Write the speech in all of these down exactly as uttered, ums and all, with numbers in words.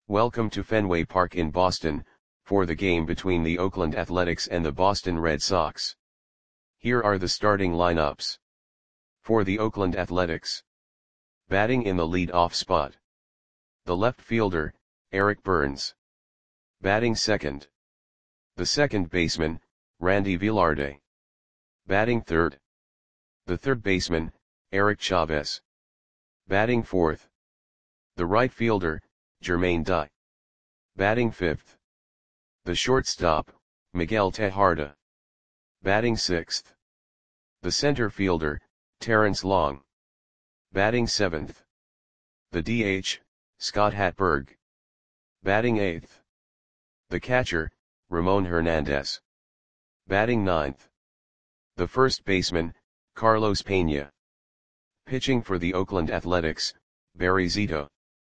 Welcome to Fenway Park in Boston, for the game between the Oakland Athletics and the Boston Red Sox. Here are the starting lineups. For the Oakland Athletics. Batting in the lead-off spot. The left fielder, Eric Byrnes. Batting second. The second baseman, Randy Velarde. Batting third. The third baseman, Eric Chavez. Batting fourth. The right fielder, Jermaine Dye. Batting fifth. The shortstop, Miguel Tejada. Batting sixth. The center fielder, Terrence Long. Batting seventh. The D H, Scott Hatteberg. Batting eighth. The catcher, Ramon Hernandez. Batting ninth. The first baseman, Carlos Pena. Pitching for the Oakland Athletics, Barry Zito.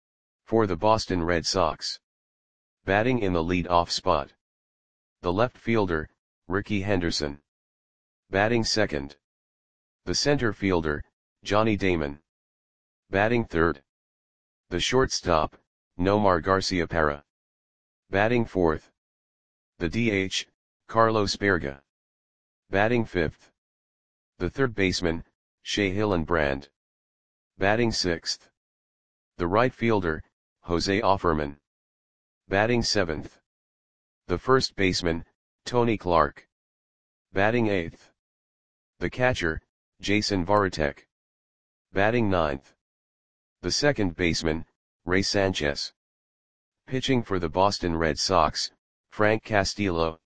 For the Boston Red Sox. Batting in the lead-off spot. The left fielder, Rickey Henderson. Batting second. The center fielder, Johnny Damon. Batting third. The shortstop, Nomar Garciaparra. Batting fourth. The D H, Carlos Berga. Batting fifth. The third baseman, Shea Hillenbrand. Batting sixth. The right fielder, Jose Offerman. Batting seventh. The first baseman, Tony Clark. Batting eighth. The catcher, Jason Varitek. Batting ninth. The second baseman, Ray Sanchez. Pitching for the Boston Red Sox, Frank Castillo.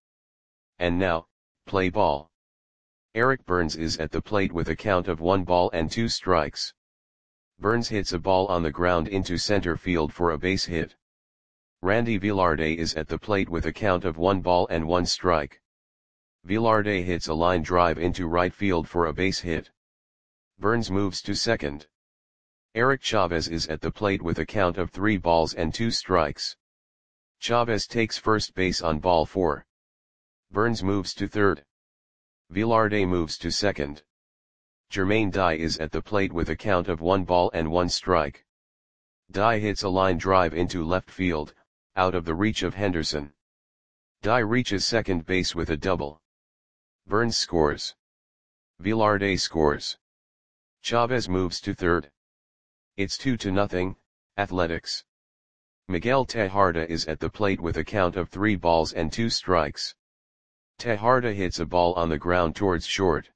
And now, play ball. Eric Byrnes is at the plate with a count of one ball and two strikes. Byrnes hits a ball on the ground into center field for a base hit. Randy Velarde is at the plate with a count of one ball and one strike. Velarde hits a line drive into right field for a base hit. Byrnes moves to second. Eric Chavez is at the plate with a count of three balls and two strikes. Chavez takes first base on ball four. Byrnes moves to third. Velarde moves to second. Jermaine Dye is at the plate with a count of one ball and one strike. Dye hits a line drive into left field, out of the reach of Henderson. Dye reaches second base with a double. Byrnes scores. Velarde scores. Chavez moves to third. It's two to nothing, Athletics. Miguel Tejada is at the plate with a count of three balls and two strikes. Tejada hits a ball on the ground towards short.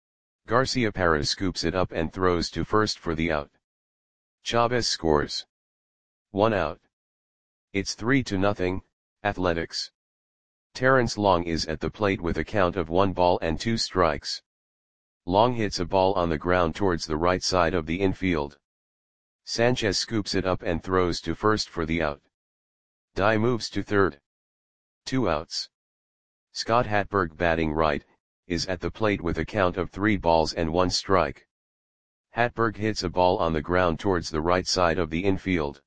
Garciaparra scoops it up and throws to first for the out. Chavez scores. One out. It's three to nothing, Athletics. Terrence Long is at the plate with a count of one ball and two strikes. Long hits a ball on the ground towards the right side of the infield. Sanchez scoops it up and throws to first for the out. Dye moves to third. Two outs. Scott Hatteberg, batting right, is at the plate with a count of three balls and one strike. Hatteberg hits a ball on the ground towards the right side of the infield.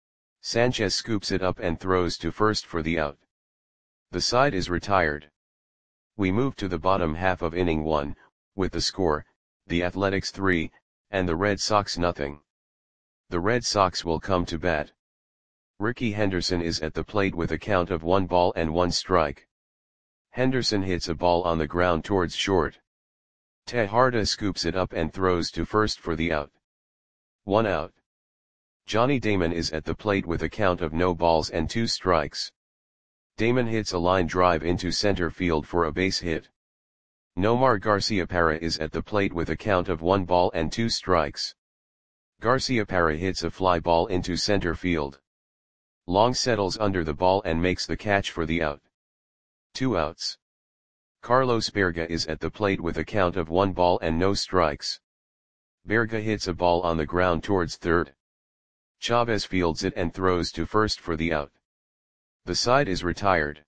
Sanchez scoops it up and throws to first for the out. The side is retired. We move to the bottom half of inning one, with the score, the Athletics three, and the Red Sox nothing. The Red Sox will come to bat. Rickey Henderson is at the plate with a count of one ball and one strike. Henderson hits a ball on the ground towards short. Tejada scoops it up and throws to first for the out. One out. Johnny Damon is at the plate with a count of no balls and two strikes. Damon hits a line drive into center field for a base hit. Nomar Garciaparra is at the plate with a count of one ball and two strikes. Garciaparra hits a fly ball into center field. Long settles under the ball and makes the catch for the out. Two outs. Carlos Berga is at the plate with a count of one ball and no strikes. Berga hits a ball on the ground towards third. Chavez fields it and throws to first for the out. The side is retired.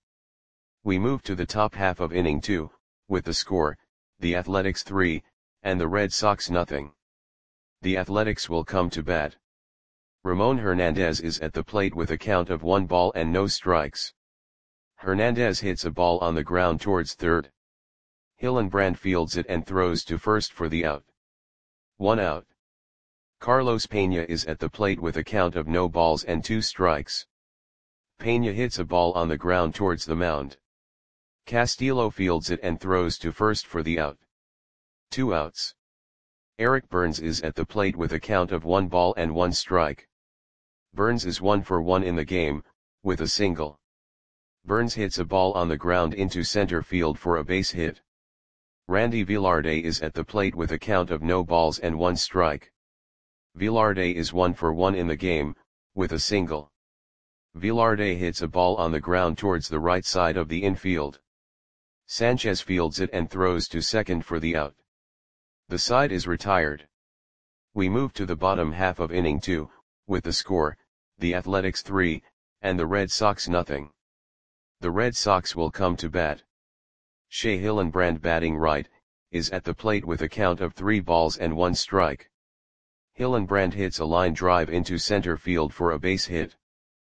We move to the top half of inning two, with the score, the Athletics three, and the Red Sox nothing. The Athletics will come to bat. Ramon Hernandez is at the plate with a count of one ball and no strikes. Hernandez hits a ball on the ground towards third. Hillenbrand fields it and throws to first for the out. One out. Carlos Pena is at the plate with a count of no balls and two strikes. Peña hits a ball on the ground towards the mound. Castillo fields it and throws to first for the out. Two outs. Eric Burns is at the plate with a count of one ball and one strike. Burns is one for one in the game, with a single. Burns hits a ball on the ground into center field for a base hit. Randy Velarde is at the plate with a count of no balls and one strike. Velarde is one for one in the game, with a single. Velarde hits a ball on the ground towards the right side of the infield. Sanchez fields it and throws to second for the out. The side is retired. We move to the bottom half of inning two, with the score, the Athletics three, and the Red Sox nothing. The Red Sox will come to bat. Shea Hillenbrand, batting right, is at the plate with a count of three balls and one strike. Hillenbrand hits a line drive into center field for a base hit.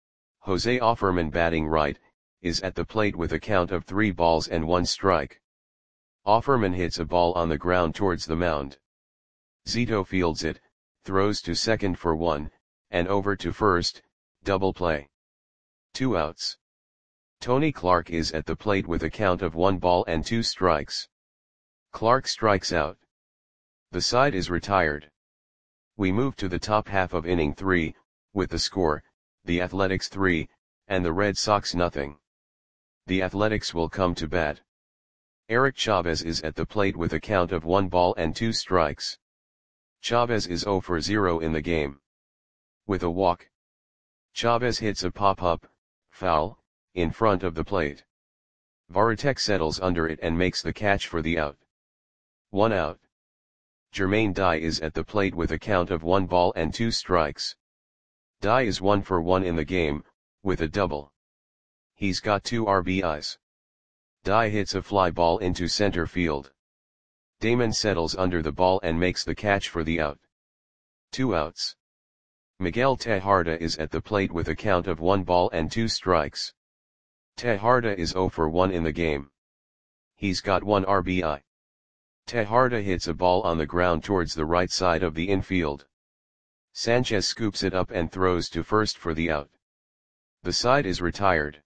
Jose Offerman, batting right, is at the plate with a count of three balls and one strike. Offerman hits a ball on the ground towards the mound. Zito fields it, throws to second for one, and over to first, double play. Two outs. Tony Clark is at the plate with a count of one ball and two strikes. Clark strikes out. The side is retired. We move to the top half of inning three, with the score, the Athletics three, and the Red Sox nothing. The Athletics will come to bat. Eric Chavez is at the plate with a count of one ball and two strikes. Chavez is zero for zero in the game. With a walk, Chavez hits a pop-up, foul, in front of the plate. Varitek settles under it and makes the catch for the out. One out. Jermaine Dye is at the plate with a count of one ball and two strikes. Dye is one for one in the game, with a double. He's got two R B Is. Dye hits a fly ball into center field. Damon settles under the ball and makes the catch for the out. Two outs. Miguel Tejada is at the plate with a count of one ball and two strikes. Tejada is zero for one in the game. He's got one R B I. Tejada hits a ball on the ground towards the right side of the infield. Sanchez scoops it up and throws to first for the out. The side is retired.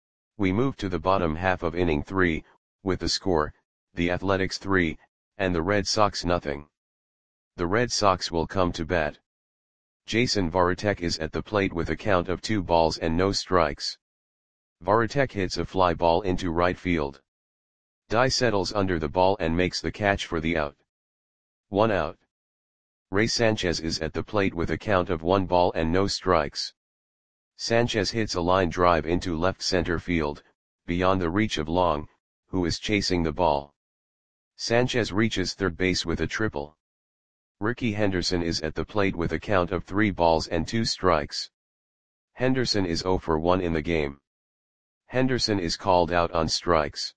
We move to the bottom half of inning three, with the score, the Athletics three, and the Red Sox nothing. The Red Sox will come to bat. Jason Varitek is at the plate with a count of two balls and no strikes. Varitek hits a fly ball into right field. Dye settles under the ball and makes the catch for the out. One out. Ray Sanchez is at the plate with a count of one ball and no strikes. Sanchez hits a line drive into left center field, beyond the reach of Long, who is chasing the ball. Sanchez reaches third base with a triple. Ricky Henderson is at the plate with a count of three balls and two strikes. Henderson is zero for one in the game. Henderson is called out on strikes.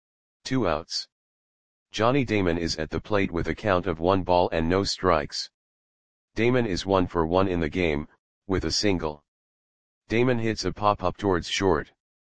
Two outs. Johnny Damon is at the plate with a count of one ball and no strikes. Damon is one for one in the game, with a single. Damon hits a pop-up towards short.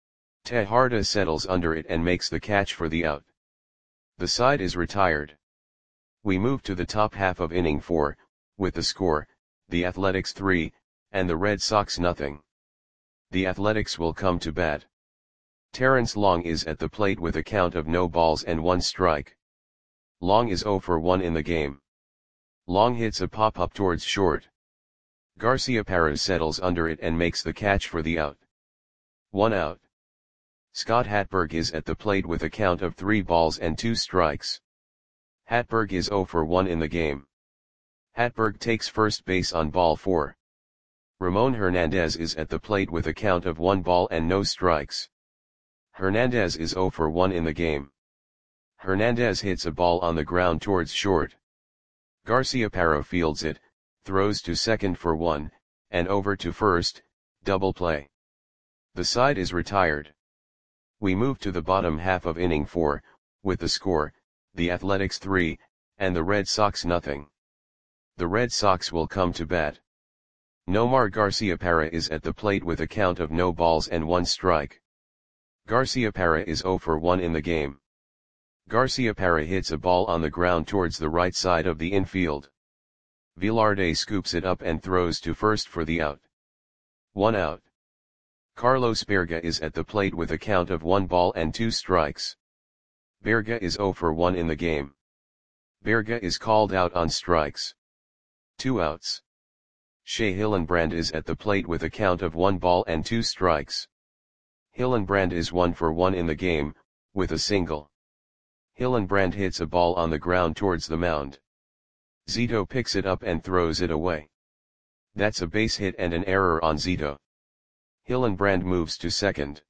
Tejada settles under it and makes the catch for the out. The side is retired. We move to the top half of inning four, with the score, the Athletics three, and the Red Sox nothing. The Athletics will come to bat. Terrence Long is at the plate with a count of no balls and one strike. Long is zero for one in the game. Long hits a pop-up towards short. Garciaparra settles under it and makes the catch for the out. One out. Scott Hatberg is at the plate with a count of three balls and two strikes. Hatberg is zero for one in the game. Hatberg takes first base on ball four. Ramon Hernandez is at the plate with a count of one ball and no strikes. Hernandez is zero for one in the game. Hernandez hits a ball on the ground towards short. Garciaparra fields it, throws to second for one, and over to first, double play. The side is retired. We move to the bottom half of inning four, with the score, the Athletics three, and the Red Sox nothing. The Red Sox will come to bat. Nomar Garciaparra is at the plate with a count of no balls and one strike. Garciaparra is zero for one in the game. Garciaparra hits a ball on the ground towards the right side of the infield. Velarde scoops it up and throws to first for the out. One out. Carlos Berga is at the plate with a count of one ball and two strikes. Berga is zero for one in the game. Berga is called out on strikes. Two outs. Shea Hillenbrand is at the plate with a count of one ball and two strikes. Hillenbrand is one for one in the game, with a single. Hillenbrand hits a ball on the ground towards the mound. Zito picks it up and throws it away. That's a base hit and an error on Zito. Hillenbrand moves to second.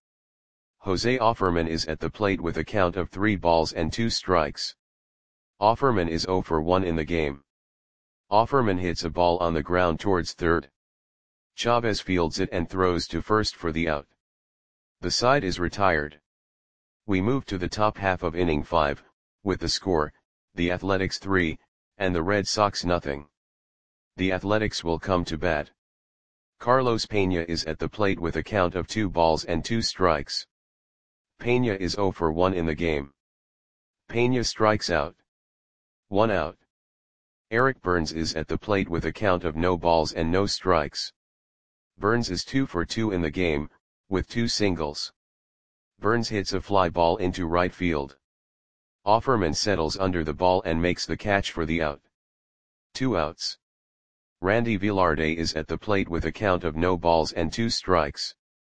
Jose Offerman is at the plate with a count of three balls and two strikes. Offerman is zero for one in the game. Offerman hits a ball on the ground towards third. Chavez fields it and throws to first for the out. The side is retired. We move to the top half of inning five, with the score, the Athletics three, and the Red Sox nothing. The Athletics will come to bat. Carlos Pena is at the plate with a count of two balls and two strikes. Pena is zero for one in the game. Pena strikes out. One out. Eric Burns is at the plate with a count of no balls and no strikes. Burns is two for two in the game, with two singles. Burns hits a fly ball into right field. Offerman settles under the ball and makes the catch for the out. Two outs. Randy Velarde is at the plate with a count of no balls and two strikes.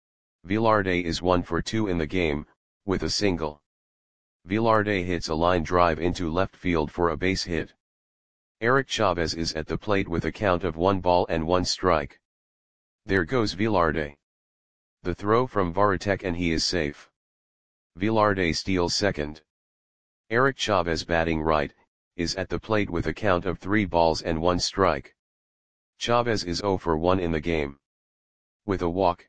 Velarde is one for two in the game, with a single. Velarde hits a line drive into left field for a base hit. Eric Chavez is at the plate with a count of one ball and one strike. There goes Velarde. The throw from Varitek and he is safe. Velarde steals second. Eric Chavez, batting right, is at the plate with a count of three balls and one strike. Chavez is zero for one in the game. With a walk.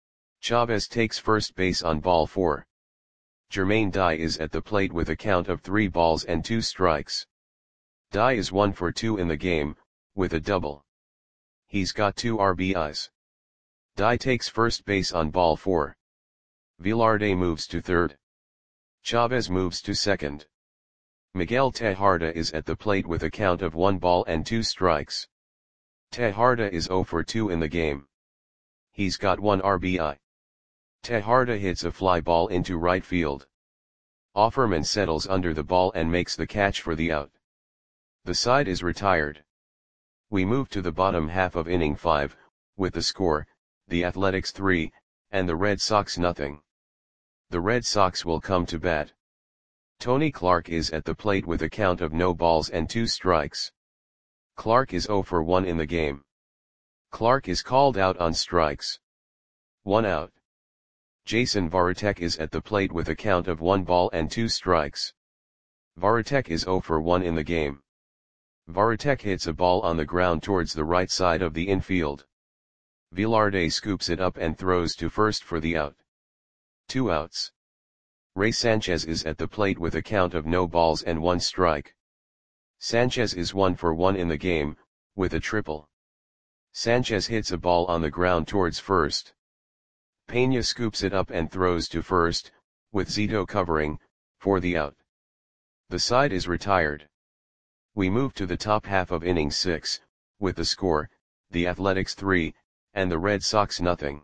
Chavez takes first base on ball four. Jermaine Dye is at the plate with a count of three balls and two strikes. Dye is one for two in the game, with a double. He's got two R B Is. Dye takes first base on ball four. Velarde moves to third. Chavez moves to second. Miguel Tejada is at the plate with a count of one ball and two strikes. Tejada is zero for two in the game. He's got one R B I. Tejada hits a fly ball into right field. Offerman settles under the ball and makes the catch for the out. The side is retired. We move to the bottom half of inning five, with the score, the Athletics three, and the Red Sox nothing. The Red Sox will come to bat. Tony Clark is at the plate with a count of no balls and two strikes. Clark is zero for one in the game. Clark is called out on strikes. One out. Jason Varitek is at the plate with a count of one ball and two strikes. Varitek is zero for one in the game. Varitek hits a ball on the ground towards the right side of the infield. Velarde scoops it up and throws to first for the out. Two outs. Ray Sanchez is at the plate with a count of no balls and one strike. Sanchez is one for one in the game, with a triple. Sanchez hits a ball on the ground towards first. Pena scoops it up and throws to first, with Zito covering, for the out. The side is retired. We move to the top half of inning six, with the score, the Athletics three, and the Red Sox nothing.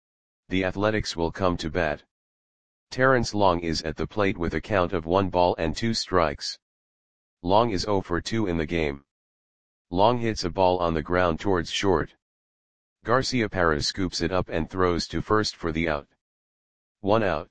The Athletics will come to bat. Terrence Long is at the plate with a count of one ball and two strikes. Long is zero for two in the game. Long hits a ball on the ground towards short. Garcia Perez scoops it up and throws to first for the out. One out.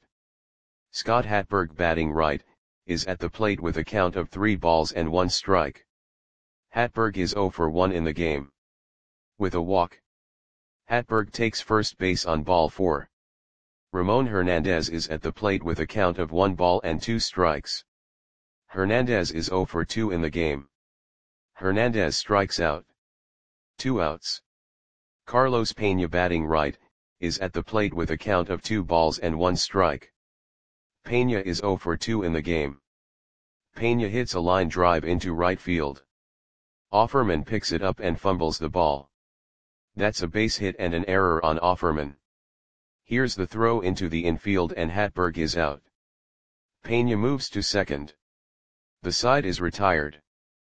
Scott Hatberg, batting right, is at the plate with a count of three balls and one strike. Hatberg is zero for one in the game. With a walk. Hatberg takes first base on ball four. Ramon Hernandez is at the plate with a count of one ball and two strikes. Hernandez is zero for two in the game. Hernandez strikes out. Two outs. Carlos Pena, batting right, is at the plate with a count of two balls and one strike. Pena is zero for two in the game. Pena hits a line drive into right field. Offerman picks it up and fumbles the ball. That's a base hit and an error on Offerman. Here's the throw into the infield and Hatberg is out. Pena moves to second. The side is retired.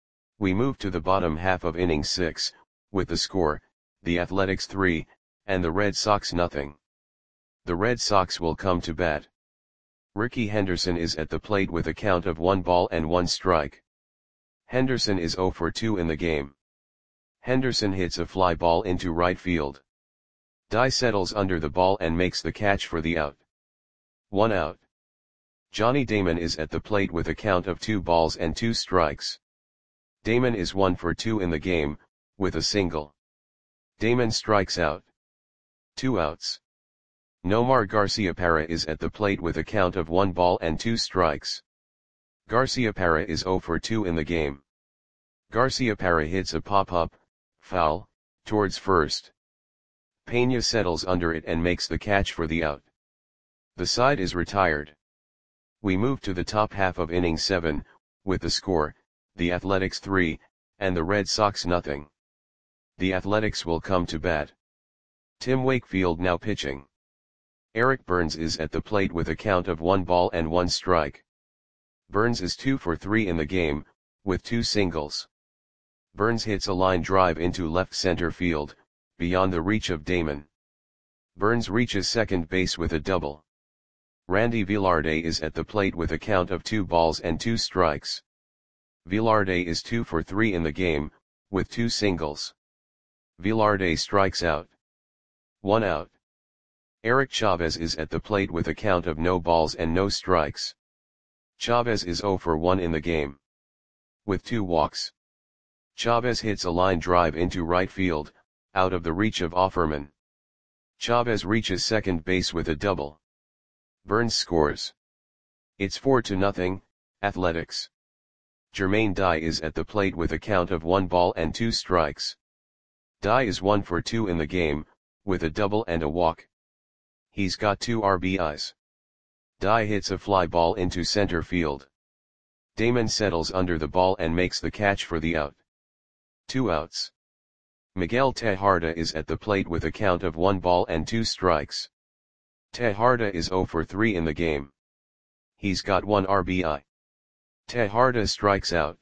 We move to the bottom half of inning six, with the score, the Athletics three, and the Red Sox nothing. The Red Sox will come to bat. Rickey Henderson is at the plate with a count of one ball and one strike. Henderson is zero for two in the game. Henderson hits a fly ball into right field. Dye settles under the ball and makes the catch for the out. One out. Johnny Damon is at the plate with a count of two balls and two strikes. Damon is one for two in the game, with a single. Damon strikes out. Two outs. Nomar Garciaparra is at the plate with a count of one ball and two strikes. Garciaparra is zero for two in the game. Garciaparra hits a pop-up, foul, towards first. Pena settles under it and makes the catch for the out. The side is retired. We move to the top half of inning seven, with the score, the Athletics three, and the Red Sox nothing. The Athletics will come to bat. Tim Wakefield now pitching. Eric Burns is at the plate with a count of one ball and one strike. Burns is two for three in the game, with two singles. Burns hits a line drive into left center field, beyond the reach of Damon. Burns reaches second base with a double. Randy Velarde is at the plate with a count of two balls and two strikes. Velarde is two for three in the game, with two singles. Velarde strikes out. One out. Eric Chavez is at the plate with a count of no balls and no strikes. Chavez is zero for one in the game, with two walks. Chavez hits a line drive into right field, out of the reach of Offerman. Chavez reaches second base with a double. Burns scores. It's four to nothing, Athletics. Jermaine Dye is at the plate with a count of one ball and two strikes. Dye is one for two in the game, with a double and a walk. He's got two R B Is. Dye hits a fly ball into center field. Damon settles under the ball and makes the catch for the out. Two outs. Miguel Tejada is at the plate with a count of one ball and two strikes. Tejada is zero for three in the game. He's got one R B I. Tejada strikes out.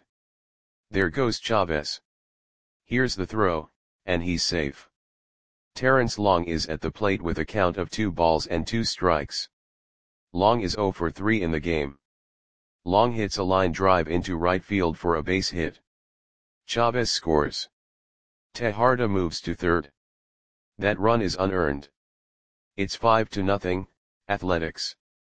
There goes Chavez. Here's the throw, and he's safe. Terrence Long is at the plate with a count of two balls and two strikes. Long is zero for three in the game. Long hits a line drive into right field for a base hit. Chavez scores. Tejada moves to third. That run is unearned. It's five to nothing, Athletics.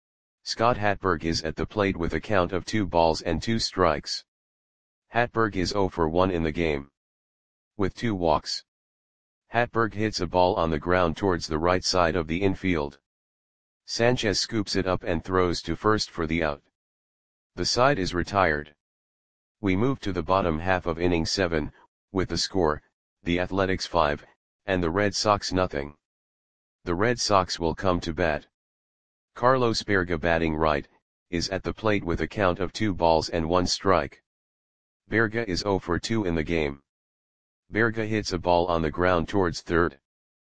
Scott Hatberg is at the plate with a count of two balls and two strikes. Hatberg is zero for one in the game, with two walks. Hatberg hits a ball on the ground towards the right side of the infield. Sanchez scoops it up and throws to first for the out. The side is retired. We move to the bottom half of inning seven, with the score, the Athletics five, and the Red Sox nothing. The Red Sox will come to bat. Carlos Berga, batting right, is at the plate with a count of two balls and one strike. Berga is zero for two in the game. Berga hits a ball on the ground towards third.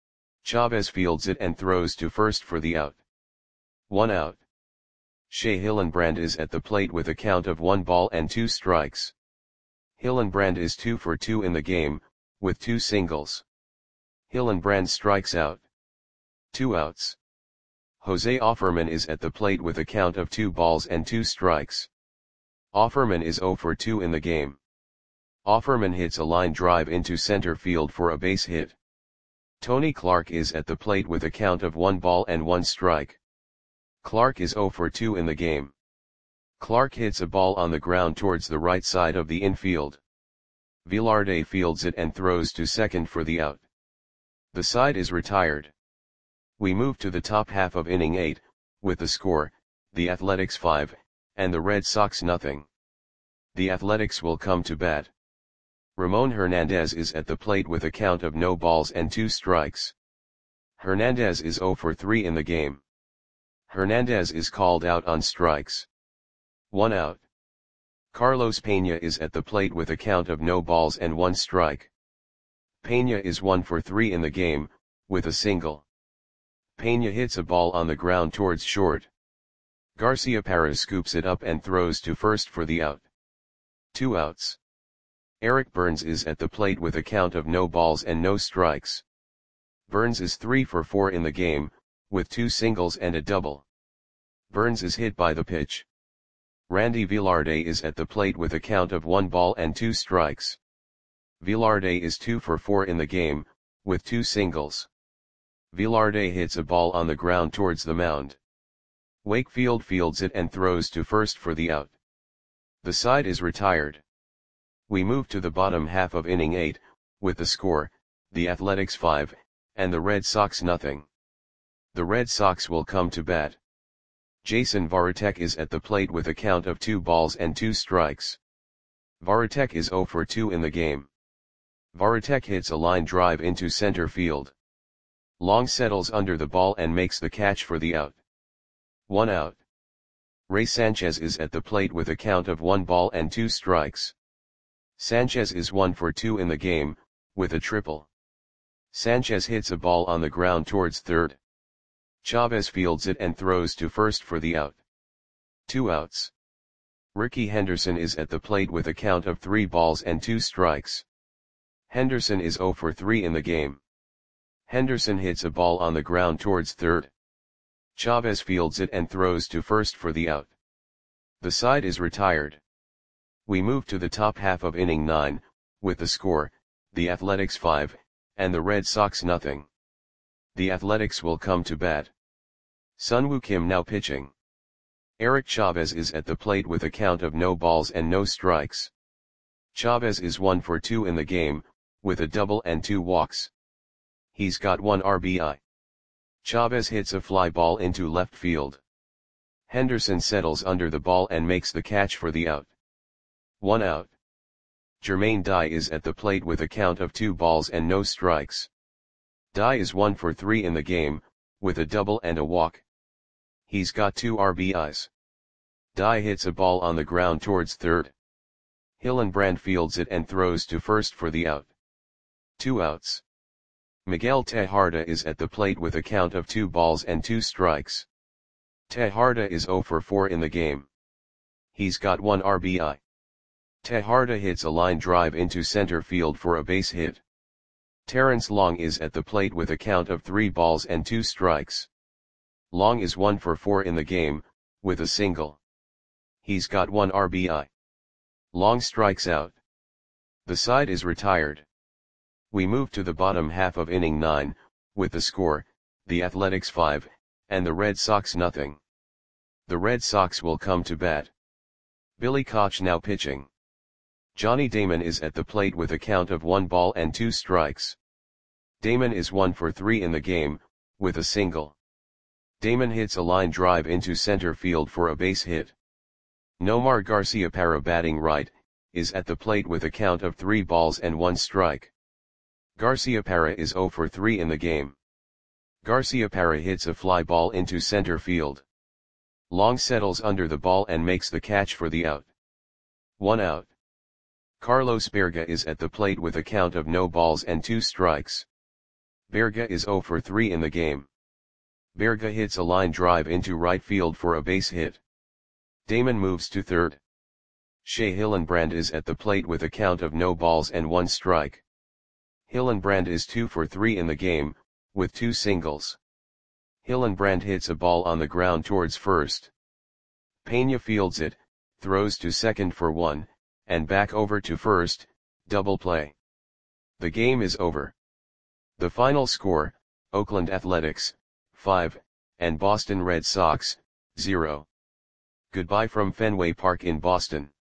Chavez fields it and throws to first for the out. One out. Shea Hillenbrand is at the plate with a count of one ball and two strikes. Hillenbrand is two for two in the game, with two singles. Hillenbrand strikes out. Two outs. Jose Offerman is at the plate with a count of two balls and two strikes. Offerman is zero for two in the game. Offerman hits a line drive into center field for a base hit. Tony Clark is at the plate with a count of one ball and one strike. Clark is zero for two in the game. Clark hits a ball on the ground towards the right side of the infield. Velarde fields it and throws to second for the out. The side is retired. We move to the top half of inning eight, with the score, the Athletics five, and the Red Sox nothing. The Athletics will come to bat. Ramon Hernandez is at the plate with a count of no balls and two strikes. Hernandez is zero for three in the game. Hernandez is called out on strikes. One out. Carlos Pena is at the plate with a count of no balls and one strike. Pena is one for three in the game, with a single. Pena hits a ball on the ground towards short. Garciaparra scoops it up and throws to first for the out. Two outs. Eric Burns is at the plate with a count of no balls and no strikes. Burns is three for four in the game, with two singles and a double. Burns is hit by the pitch. Randy Velarde is at the plate with a count of one ball and two strikes. Velarde is two for four in the game, with two singles. Velarde hits a ball on the ground towards the mound. Wakefield fields it and throws to first for the out. The side is retired. We move to the bottom half of inning eight, with the score, the Athletics five, and the Red Sox nothing. The Red Sox will come to bat. Jason Varitek is at the plate with a count of two balls and two strikes. Varitek is zero for two in the game. Varitek hits a line drive into center field. Long settles under the ball and makes the catch for the out. One out. Ray Sanchez is at the plate with a count of one ball and two strikes. Sanchez is one for two in the game, with a triple. Sanchez hits a ball on the ground towards third. Chavez fields it and throws to first for the out. Two outs. Ricky Henderson is at the plate with a count of three balls and two strikes. Henderson is zero for three in the game. Henderson hits a ball on the ground towards third. Chavez fields it and throws to first for the out. The side is retired. We move to the top half of inning nine, with the score, the Athletics five, and the Red Sox nothing. The Athletics will come to bat. Sunwoo Kim now pitching. Eric Chavez is at the plate with a count of no balls and no strikes. Chavez is one for two in the game, with a double and two walks. He's got one R B I. Chavez hits a fly ball into left field. Henderson settles under the ball and makes the catch for the out. One out. Jermaine Dye is at the plate with a count of two balls and no strikes. Dye is one for three in the game, with a double and a walk. He's got two R B Is. Dye hits a ball on the ground towards third. Hillenbrand fields it and throws to first for the out. Two outs. Miguel Tejada is at the plate with a count of two balls and two strikes. Tejada is zero for four in the game. He's got one R B I. Tejada hits a line drive into center field for a base hit. Terrence Long is at the plate with a count of three balls and two strikes. Long is one for four in the game, with a single. He's got one R B I. Long strikes out. The side is retired. We move to the bottom half of inning nine, with the score, the Athletics five, and the Red Sox nothing. The Red Sox will come to bat. Billy Koch now pitching. Johnny Damon is at the plate with a count of one ball and two strikes. Damon is one for three in the game, with a single. Damon hits a line drive into center field for a base hit. Nomar Garciaparra batting right, is at the plate with a count of three balls and one strike. Garciaparra is zero for three in the game. Garciaparra hits a fly ball into center field. Long settles under the ball and makes the catch for the out. One out. Carlos Berga is at the plate with a count of no balls and two strikes. Berga is zero for three in the game. Berga hits a line drive into right field for a base hit. Damon moves to third. Shea Hillenbrand is at the plate with a count of no balls and one strike. Hillenbrand is two for three in the game, with two singles. Hillenbrand hits a ball on the ground towards first. Pena fields it, throws to second for one, and back over to first, double play. The game is over. The final score, Oakland Athletics, five, and Boston Red Sox, zero. Goodbye from Fenway Park in Boston.